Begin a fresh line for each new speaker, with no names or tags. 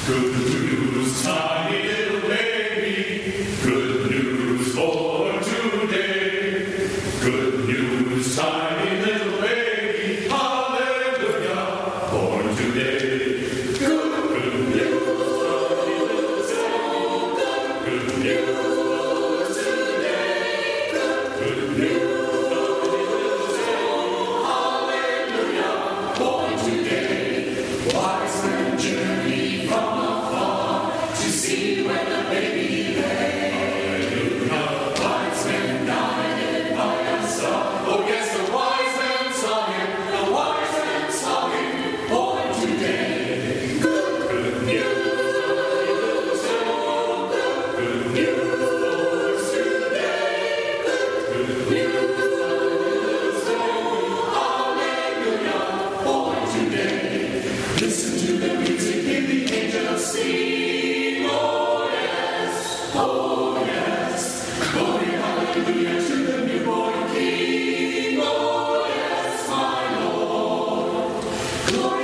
Good news, tiny little baby. Good news for today. Good news, tiny little baby. Hallelujah, born today. Good news, tiny little baby. Good news today. Good news, hallelujah, born today. Wise men journey from afar to see where the baby lay. Wise men guided by a star. Oh yes, the wise men saw him. The wise men saw him. Born today. Good news. Good news today. Good news. Hallelujah. Born today. Listen to the music in the angels sing. Oh yes, oh yes. Glory, hallelujah to the newborn King. Oh yes, my Lord. Glory,